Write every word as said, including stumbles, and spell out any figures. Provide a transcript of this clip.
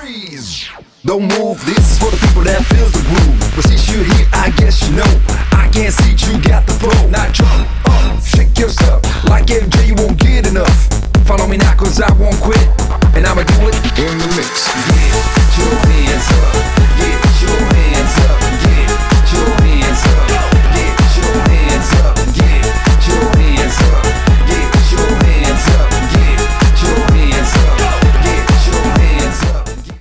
freeze. Don't move, this is for the people that feels the groove. But since you're here, I guess you know I can't see you got the flow. Now